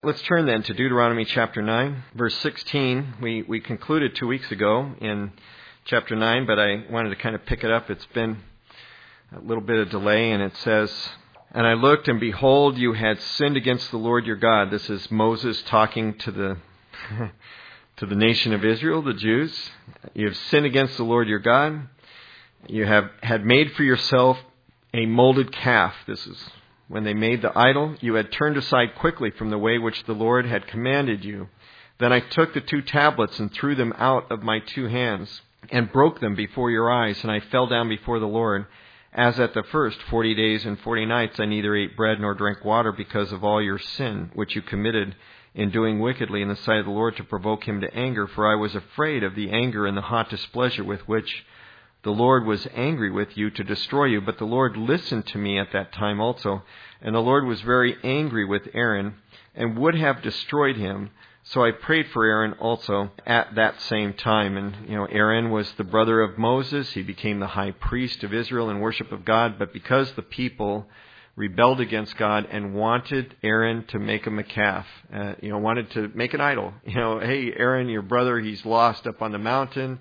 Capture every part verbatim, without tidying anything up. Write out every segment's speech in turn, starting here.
Let's turn then to Deuteronomy chapter nine, verse sixteen. We we concluded two weeks ago in chapter nine, but I wanted to kind of pick it up. It's been a little bit of delay, and it says, "And I looked, and behold, you had sinned against the Lord your God." This is Moses talking to the to the nation of Israel, the Jews. "You have sinned against the Lord your God. You have had made for yourself a molded calf." This is when they made the idol. "You had turned aside quickly from the way which the Lord had commanded you. Then I took the two tablets and threw them out of my two hands and broke them before your eyes. And I fell down before the Lord as at the first forty days and forty nights. I neither ate bread nor drank water because of all your sin, which you committed in doing wickedly in the sight of the Lord to provoke him to anger. For I was afraid of the anger and the hot displeasure with which the Lord was angry with you to destroy you. But the Lord listened to me at that time also. And the Lord was very angry with Aaron and would have destroyed him. So I prayed for Aaron also at that same time." And, you know, Aaron was the brother of Moses. He became the high priest of Israel in worship of God. But because the people rebelled against God and wanted Aaron to make him a calf, uh, you know, wanted to make an idol. You know, "Hey, Aaron, your brother, he's lost up on the mountain.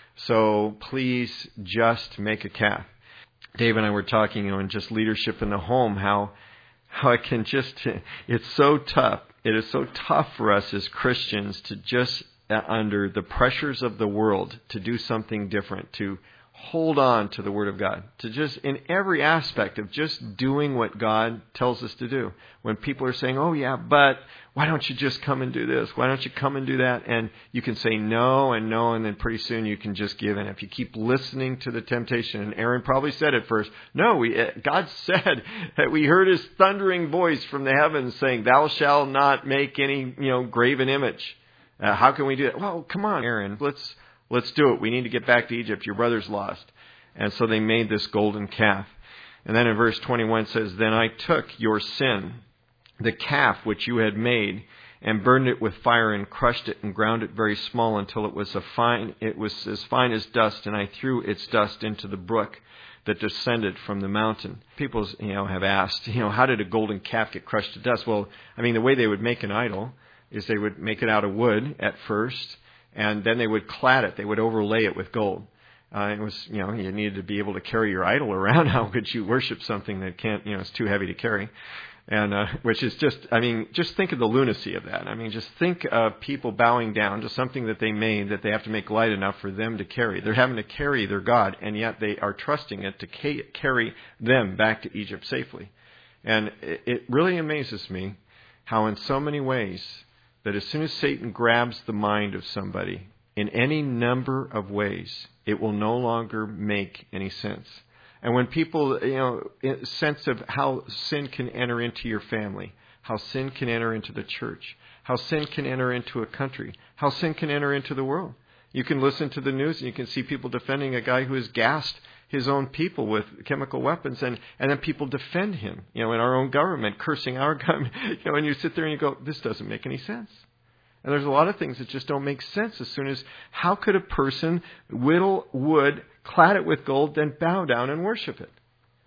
So please just make a calf." Dave and I were talking, you know, in just leadership in the home, how how it can just, it's so tough. It is so tough for us as Christians to just, uh, under the pressures of the world, to do something different, to hold on to the Word of God, to just, in every aspect of just doing what God tells us to do. When people are saying, "Oh yeah, but why don't you just come and do this? Why don't you come and do that?" And you can say no and no, and then pretty soon you can just give in. If you keep listening to the temptation, and Aaron probably said it first, no, we, God said that we heard his thundering voice from the heavens saying, "Thou shalt not make any, you know, graven image." Uh, how can we do that? Well, come on, Aaron, let's Let's do it. We need to get back to Egypt. Your brother's lost. And so they made this golden calf. And then in verse twenty-one it says, "Then I took your sin, the calf which you had made, and burned it with fire and crushed it and ground it very small until it was a fine, it was as fine as dust, and I threw its dust into the brook that descended from the mountain." People, you know, have asked, you know, how did a golden calf get crushed to dust? Well, I mean, the way they would make an idol is they would make it out of wood at first, and then they would clad it. They would overlay it with gold. Uh, it was, you know, you needed to be able to carry your idol around. How could you worship something that can't, you know, it's too heavy to carry? And uh, which is just, I mean, just think of the lunacy of that. I mean, just think of people bowing down to something that they made that they have to make light enough for them to carry. They're having to carry their God, and yet they are trusting it to ca- carry them back to Egypt safely. And it, it really amazes me how in so many ways that as soon as Satan grabs the mind of somebody in any number of ways, it will no longer make any sense. And when people, you know, a sense of how sin can enter into your family, how sin can enter into the church, how sin can enter into a country, how sin can enter into the world. You can listen to the news and you can see people defending a guy who has gassed his own people with chemical weapons, and, and then people defend him, you know, in our own government, cursing our government, you know, and you sit there and you go, this doesn't make any sense. And there's a lot of things that just don't make sense as soon as, how could a person whittle wood, clad it with gold, then bow down and worship it?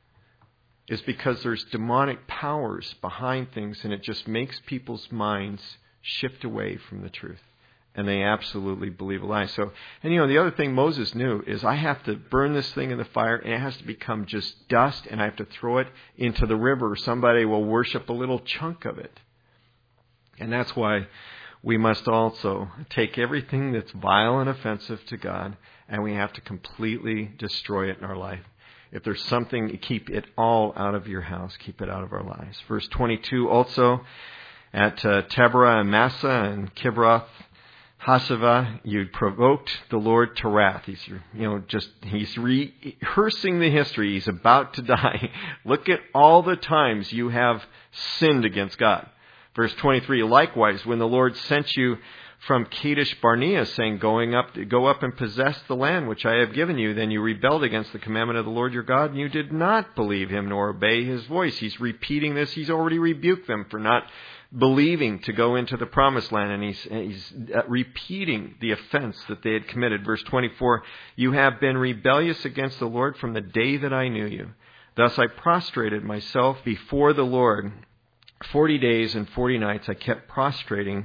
It's because there's demonic powers behind things, and it just makes people's minds shift away from the truth. And they absolutely believe a lie. So, and you know, the other thing Moses knew is, I have to burn this thing in the fire, and it has to become just dust, and I have to throw it into the river. Somebody will worship a little chunk of it. And that's why we must also take everything that's vile and offensive to God, and we have to completely destroy it in our life. If there's something, keep it all out of your house. Keep it out of our lives. Verse twenty-two, also at uh, Taberah and Massa and Kibroth Hasavah, you provoked the Lord to wrath. He's, you know, just, he's rehearsing the history. He's about to die. Look at all the times you have sinned against God. Verse twenty-three, likewise, when the Lord sent you from Kadesh Barnea, saying, going up, go up and possess the land which I have given you, then you rebelled against the commandment of the Lord your God, and you did not believe him nor obey his voice. He's repeating this. He's already rebuked them for not believing to go into the promised land, and he's, he's repeating the offense that they had committed. Verse twenty-four, you have been rebellious against the Lord from the day that I knew you. Thus I prostrated myself before the Lord Forty days and forty nights I kept prostrating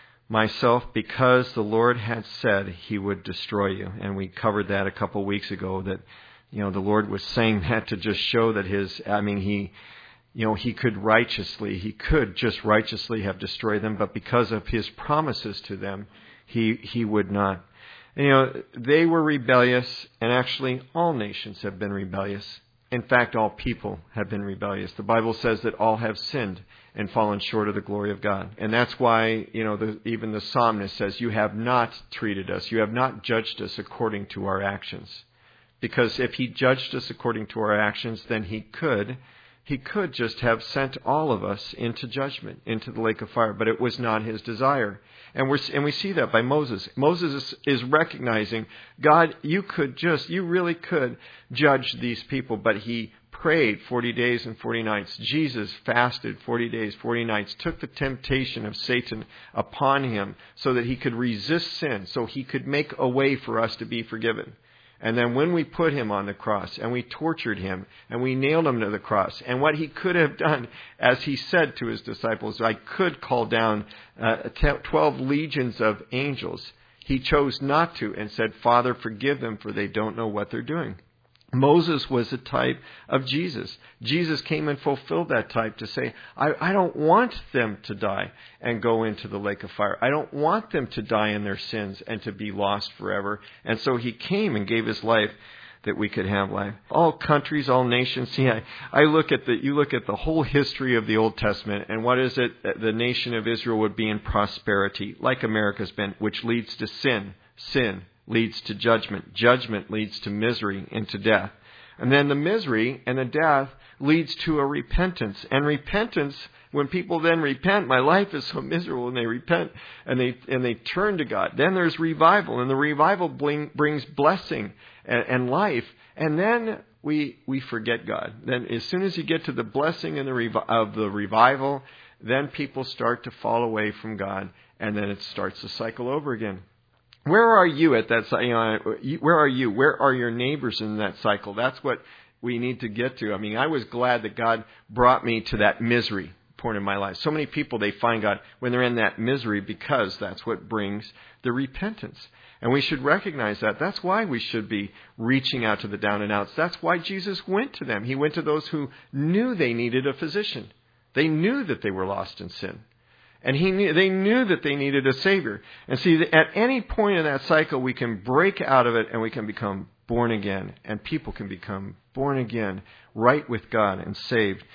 myself because the Lord had said He would destroy you. And we covered that a couple of weeks ago, that, you know, the Lord was saying that to just show that His, I mean, He, you know, He could righteously, He could just righteously have destroyed them, but because of His promises to them, He, He would not. And, you know, they were rebellious, and actually all nations have been rebellious. In fact, all people have been rebellious. The Bible says that all have sinned and fallen short of the glory of God. And that's why, you know, the, even the psalmist says, you have not treated us, you have not judged us according to our actions. Because if He judged us according to our actions, then He could, He could just have sent all of us into judgment, into the lake of fire. But it was not His desire. And we're and we see that by Moses. Moses is, is recognizing, God, you could just, you really could judge these people, but he prayed forty days and forty nights. Jesus fasted forty days, forty nights, took the temptation of Satan upon him so that he could resist sin, so he could make a way for us to be forgiven. And then when we put him on the cross and we tortured him and we nailed him to the cross, and what he could have done, as he said to his disciples, I could call down uh, twelve legions of angels. He chose not to and said, Father, forgive them, for they don't know what they're doing. Moses was a type of Jesus. Jesus came and fulfilled that type to say, I, I don't want them to die and go into the lake of fire. I don't want them to die in their sins and to be lost forever. And so he came and gave his life that we could have life. All countries, all nations. See, I, I look at the, you look at the whole history of the Old Testament, and what is it? The nation of Israel would be in prosperity, like America's been, which leads to sin. Sin leads to judgment. Judgment leads to misery and to death. And then the misery and the death leads to a repentance. And repentance, when people then repent, my life is so miserable, and they repent and they and they turn to God. Then there's revival, and the revival bring, brings blessing and, and life. And then we we forget God. Then as soon as you get to the blessing and the revi- of the revival, then people start to fall away from God, and then it starts to cycle over again. Where are you at that? You know, where are you? Where are your neighbors in that cycle? That's what we need to get to. I mean, I was glad that God brought me to that misery point in my life. So many people, they find God when they're in that misery because that's what brings the repentance. And we should recognize that. That's why we should be reaching out to the down and outs. That's why Jesus went to them. He went to those who knew they needed a physician. They knew that they were lost in sin. And he knew, they knew that they needed a Savior. And see, at any point in that cycle, we can break out of it and we can become born again. And people can become born again, right with God, and saved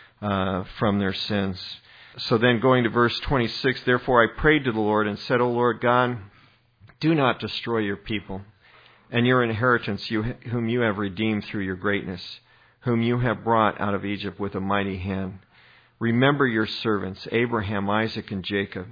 uh, from their sins. So then going to verse twenty-six, therefore I prayed to the Lord and said, O Lord God, do not destroy your people and your inheritance, you, whom you have redeemed through your greatness, whom you have brought out of Egypt with a mighty hand. Remember your servants, Abraham, Isaac, and Jacob.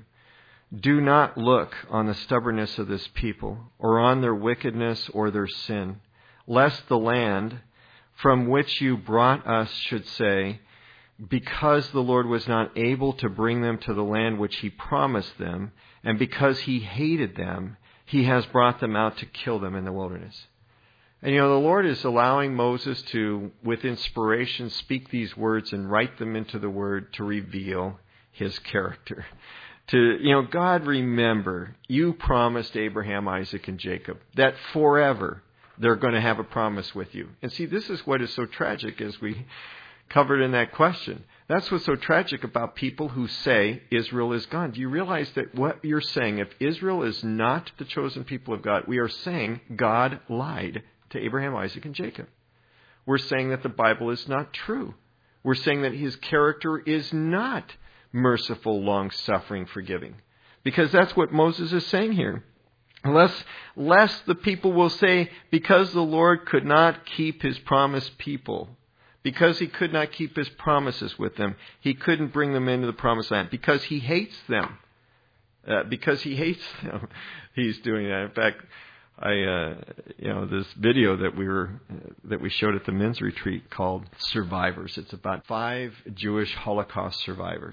Do not look on the stubbornness of this people, or on their wickedness or their sin, lest the land from which you brought us should say, because the Lord was not able to bring them to the land which He promised them, and because He hated them, He has brought them out to kill them in the wilderness. And, you know, the Lord is allowing Moses to, with inspiration, speak these words and write them into the Word to reveal His character. To, you know, God, remember, you promised Abraham, Isaac, and Jacob that forever they're going to have a promise with you. And see, this is what is so tragic, as we covered in that question. That's what's so tragic about people who say Israel is gone. Do you realize that what you're saying, if Israel is not the chosen people of God, we are saying God lied to Abraham, Isaac, and Jacob. We're saying that the Bible is not true. We're saying that His character is not merciful, long-suffering, forgiving. Because that's what Moses is saying here. Lest, lest the people will say, because the Lord could not keep His promised people, because He could not keep His promises with them, He couldn't bring them into the promised land, because He hates them. Uh, because He hates them, He's doing that. In fact, I, uh, you know, this video that we were, uh, that we showed at the men's retreat called Survivors. It's about five Jewish Holocaust survivors.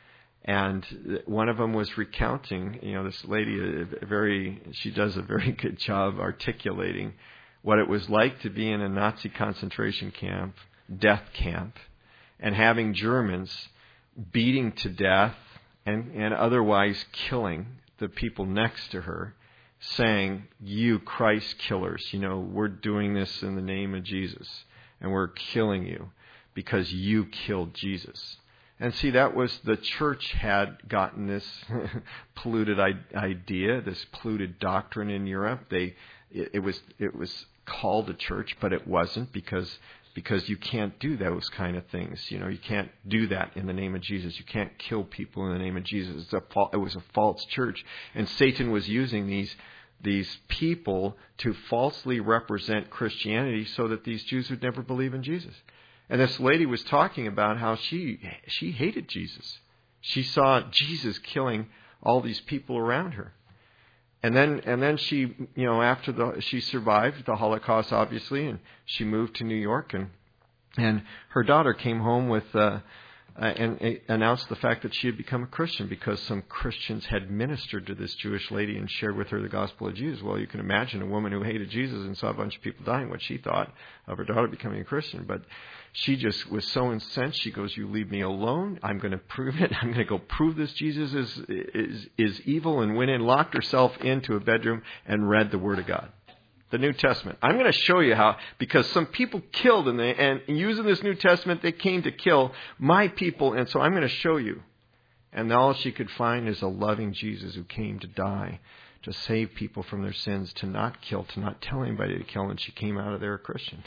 And one of them was recounting, you know, this lady, a very, she does a very good job articulating what it was like to be in a Nazi concentration camp, death camp, and having Germans beating to death and, and otherwise killing the people next to her, saying, "You Christ killers, you know, we're doing this in the name of Jesus, and we're killing you because you killed Jesus." And see, that was, the church had gotten this polluted idea, this polluted doctrine in Europe. They, it, it was, it was called a church, but it wasn't, because because you can't do those kind of things. You know, you can't do that in the name of Jesus. You can't kill people in the name of Jesus. It's a, it was a false church, and Satan was using these these people to falsely represent Christianity so that these Jews would never believe in Jesus. And this lady was talking about how she she hated Jesus. She saw Jesus killing all these people around her. And then and then she, you know, after the she survived the Holocaust, obviously, and she moved to New York, and and her daughter came home with uh, uh, and uh, announced the fact that she had become a Christian because some Christians had ministered to this Jewish lady and shared with her the gospel of Jesus. Well, you can imagine a woman who hated Jesus and saw a bunch of people dying, what she thought of her daughter becoming a Christian. But she just was so incensed. She goes, "You leave me alone. I'm going to prove it. I'm going to go prove this Jesus is is is evil," and went in, locked herself into a bedroom, and read the Word of God, the New Testament. I'm going to show you how, because some people killed, and, they, and using this New Testament, they came to kill my people, and so I'm going to show you. And all she could find is a loving Jesus who came to die, to save people from their sins, to not kill, to not tell anybody to kill, and she came out of there a Christian.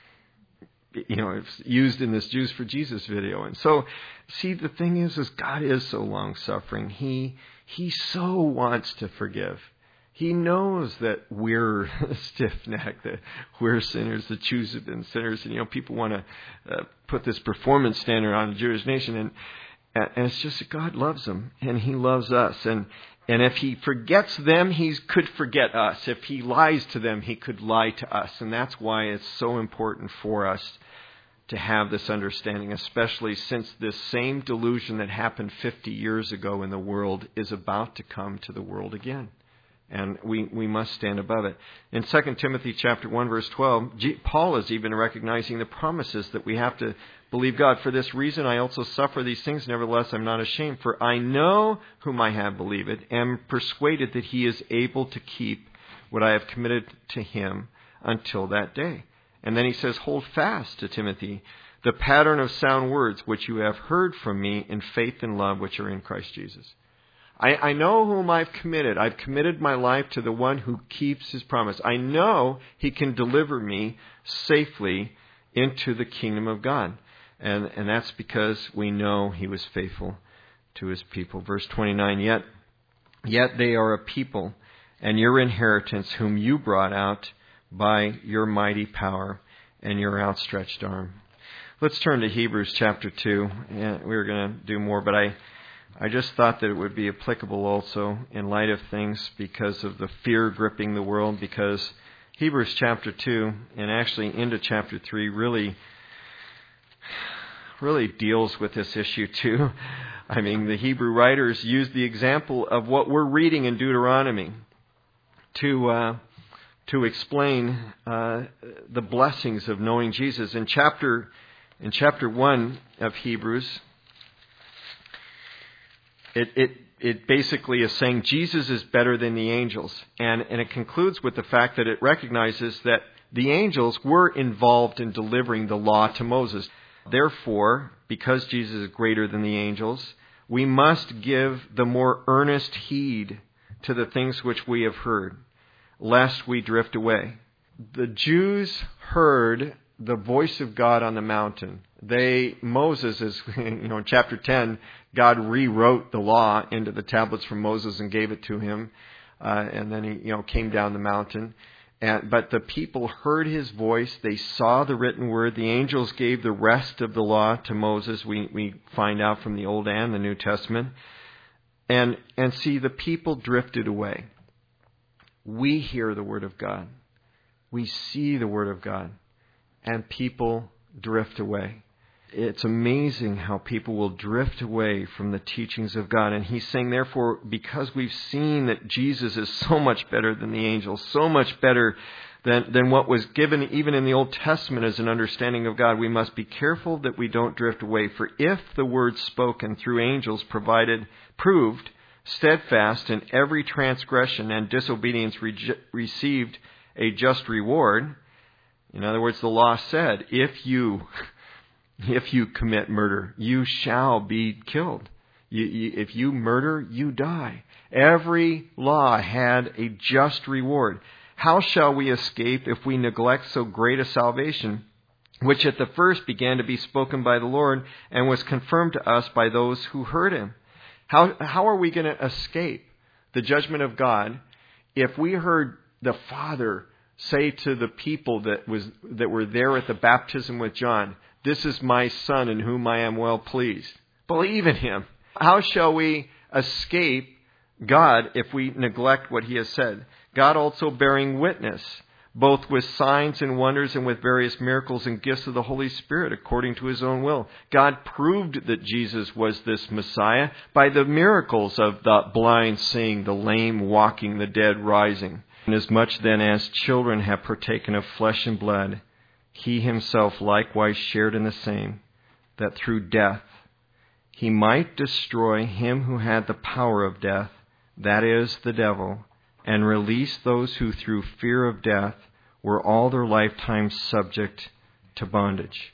You know, it's used in this Jews for Jesus video. And so, see, the thing is, is God is so long-suffering. He, he so wants to forgive. He knows that we're stiff-necked, that we're sinners, the Jews have been sinners. And, you know, people want to uh, put this performance standard on the Jewish nation. And, and it's just that God loves them, and He loves us. And And if He forgets them, He could forget us. If He lies to them, He could lie to us. And that's why it's so important for us to have this understanding, especially since this same delusion that happened fifty years ago in the world is about to come to the world again. And we, we must stand above it. In Second Timothy chapter one, verse twelve, Paul is even recognizing the promises that we have to believe God. "For this reason I also suffer these things, nevertheless I'm not ashamed. For I know whom I have believed, am persuaded that He is able to keep what I have committed to Him until that day." And then he says, "Hold fast to Timothy the pattern of sound words which you have heard from me in faith and love which are in Christ Jesus." I, I know whom I've committed. I've committed my life to the one who keeps His promise. I know He can deliver me safely into the kingdom of God. And, and that's because we know He was faithful to His people. Verse twenty-nine, yet, yet they are a people and your inheritance whom you brought out by your mighty power and your outstretched arm. Let's turn to Hebrews chapter two. Yeah, we were going to do more, but I, I just thought that it would be applicable also in light of things because of the fear gripping the world, because Hebrews chapter two and actually into chapter three really really deals with this issue too. I mean, the Hebrew writers use the example of what we're reading in Deuteronomy to uh, to explain uh, the blessings of knowing Jesus. In chapter in chapter one of Hebrews, it it it basically is saying Jesus is better than the angels, and and it concludes with the fact that it recognizes that the angels were involved in delivering the law to Moses. Therefore, because Jesus is greater than the angels, we must give the more earnest heed to the things which we have heard, lest we drift away. The Jews heard the voice of God on the mountain. They, Moses is, you know, in chapter ten, God rewrote the law into the tablets from Moses and gave it to him. Uh, and then he, you know, came down the mountain. And, but the people heard His voice. They saw the written word. The angels gave the rest of the law to Moses. We, we find out from the Old and the New Testament. And, and see, the people drifted away. We hear the Word of God. We see the Word of God. And people drift away. It's amazing how people will drift away from the teachings of God. And He's saying, therefore, because we've seen that Jesus is so much better than the angels, so much better than, than what was given even in the Old Testament as an understanding of God. We must be careful that we don't drift away. For if the word spoken through angels provided, proved steadfast in every transgression and disobedience re- received a just reward, in other words, the law said, if you, if you commit murder, you shall be killed. You, you, if you murder, you die. Every law had a just reward. How shall we escape if we neglect so great a salvation, which at the first began to be spoken by the Lord and was confirmed to us by those who heard him? How, how are we going to escape the judgment of God if we heard the Father say to the people that was that were there at the baptism with John, "This is my Son in whom I am well pleased"? Believe in him. How shall we escape God if we neglect what he has said? God also bearing witness, both with signs and wonders and with various miracles and gifts of the Holy Spirit according to his own will. God proved that Jesus was this Messiah by the miracles of the blind seeing, the lame walking, the dead rising. Inasmuch then as children have partaken of flesh and blood, he himself likewise shared in the same, that through death he might destroy him who had the power of death, that is, the devil, and release those who through fear of death were all their lifetime subject to bondage.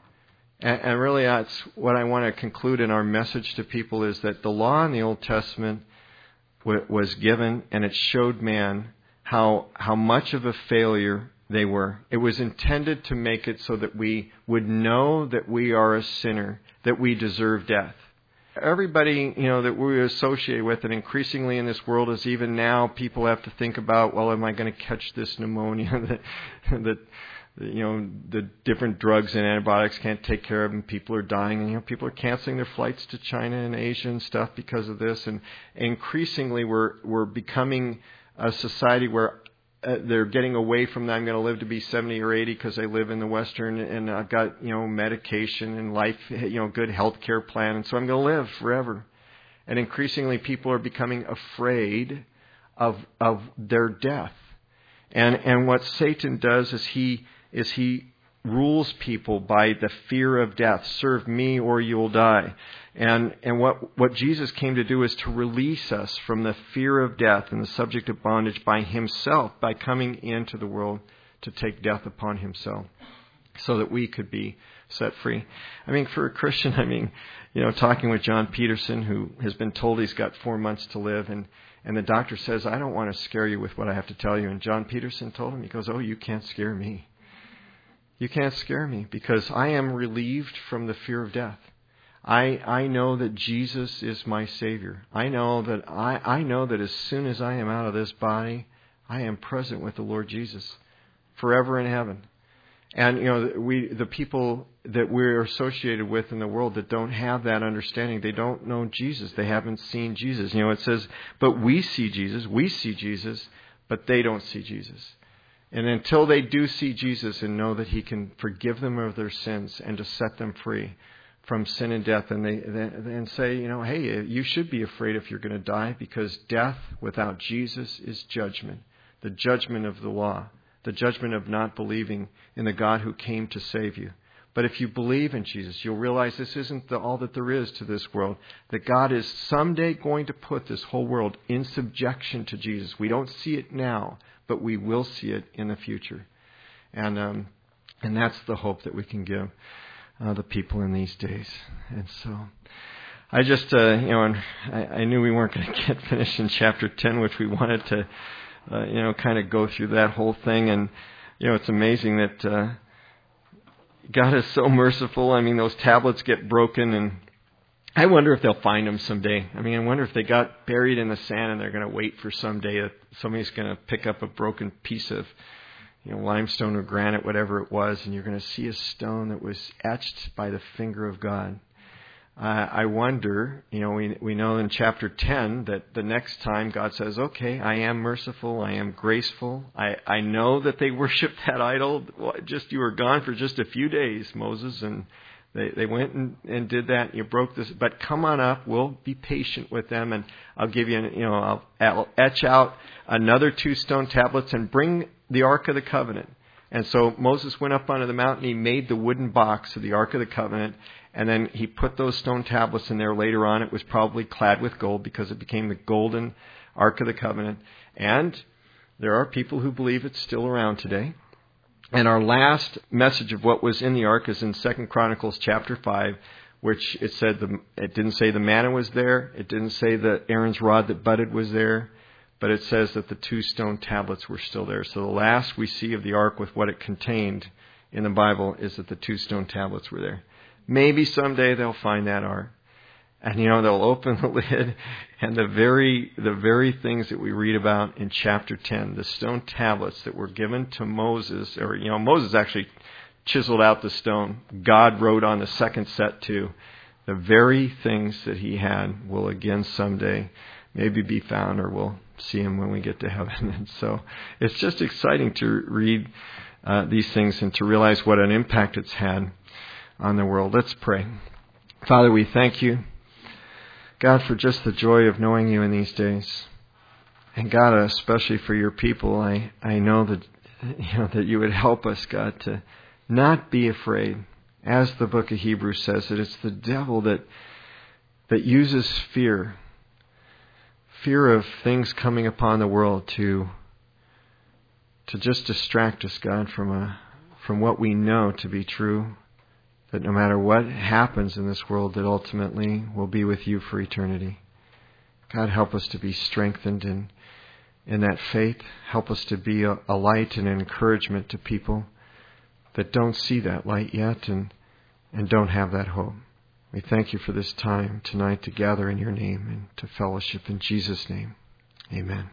And, and really that's what I want to conclude in our message to people, is that the law in the Old Testament w- was given, and it showed man how how much of a failure they were. It was intended to make it so that we would know that we are a sinner, that we deserve death. Everybody, you know, that we associate with, and increasingly in this world, is even now people have to think about, well, am I going to catch this pneumonia that, that, you know, the different drugs and antibiotics can't take care of, and people are dying, and, you know, people are canceling their flights to China and Asia and stuff because of this. And increasingly we're, we're becoming a society where Uh, they're getting away from that. I'm going to live to be seventy or eighty because I live in the Western, and I've got, you know, medication and life, you know, good health care plan, and so I'm going to live forever. And increasingly people are becoming afraid of of their death. And and what Satan does is he is he rules people by the fear of death. Serve me or you'll die. And and what, what Jesus came to do is to release us from the fear of death and the subject of bondage by himself, by coming into the world to take death upon himself so that we could be set free. I mean, for a Christian, I mean, you know, talking with John Peterson, who has been told he's got four months to live, and, and the doctor says, I don't want to scare you with what I have to tell you. And John Peterson told him, he goes, oh, you can't scare me. You can't scare me because I am relieved from the fear of death. I I know that Jesus is my Savior. I know that I, I know that as soon as I am out of this body, I am present with the Lord Jesus forever in heaven. And you know, we the people that we're associated with in the world that don't have that understanding, they don't know Jesus. They haven't seen Jesus. You know, it says, but we see Jesus, we see Jesus, but they don't see Jesus. And until they do see Jesus and know that he can forgive them of their sins and to set them free from sin and death, and they and say, you know, hey, you should be afraid if you're going to die, because death without Jesus is judgment, the judgment of the law, the judgment of not believing in the God who came to save you. But if you believe in Jesus, you'll realize this isn't the, all that there is to this world, that God is someday going to put this whole world in subjection to Jesus. We don't see it now, but we will see it in the future. And um, and that's the hope that we can give Uh, the people in these days. And so I just, uh, you know, and I, I knew we weren't going to get finished in chapter ten, which we wanted to, uh, you know, kind of go through that whole thing. And, you know, it's amazing that uh, God is so merciful. I mean, those tablets get broken, and I wonder if they'll find them someday. I mean, I wonder if they got buried in the sand and they're going to wait for someday that somebody's going to pick up a broken piece of, you know, limestone or granite, whatever it was, and you're going to see a stone that was etched by the finger of God. Uh, I wonder, you know, we we know in chapter ten that the next time God says, okay, I am merciful, I am graceful, I, I know that they worshiped that idol. Well, just you were gone for just a few days, Moses, and They they went and, and did that. You broke this, but come on up. We'll be patient with them, and I'll give you, you know, I'll, I'll etch out another two stone tablets and bring the Ark of the Covenant. And so Moses went up onto the mountain. He made the wooden box of the Ark of the Covenant, and then he put those stone tablets in there. Later on, it was probably clad with gold because it became the golden Ark of the Covenant. And there are people who believe it's still around today. And our last message of what was in the ark is in Second Chronicles chapter five, which it said the, it didn't say the manna was there. It didn't say that Aaron's rod that budded was there. But it says that the two stone tablets were still there. So the last we see of the ark with what it contained in the Bible is that the two stone tablets were there. Maybe someday they'll find that ark. And, you know, they'll open the lid, and the very the very things that we read about in chapter ten, the stone tablets that were given to Moses, or, you know, Moses actually chiseled out the stone. God wrote on the second set too. The very things that he had will again someday maybe be found, or we'll see him when we get to heaven. And so it's just exciting to read uh, these things and to realize what an impact it's had on the world. Let's pray. Father, we thank you, God, for just the joy of knowing you in these days. And God, especially for your people, I, I know that, you know, that you would help us, God, to not be afraid. As the book of Hebrews says, that it's the devil that that uses fear, fear of things coming upon the world to to just distract us, God, from a from what we know to be true. That no matter what happens in this world, that ultimately we'll be with you for eternity. God, help us to be strengthened in, in that faith. Help us to be a, a light and an encouragement to people that don't see that light yet and, and don't have that hope. We thank you for this time tonight to gather in your name and to fellowship in Jesus' name. Amen.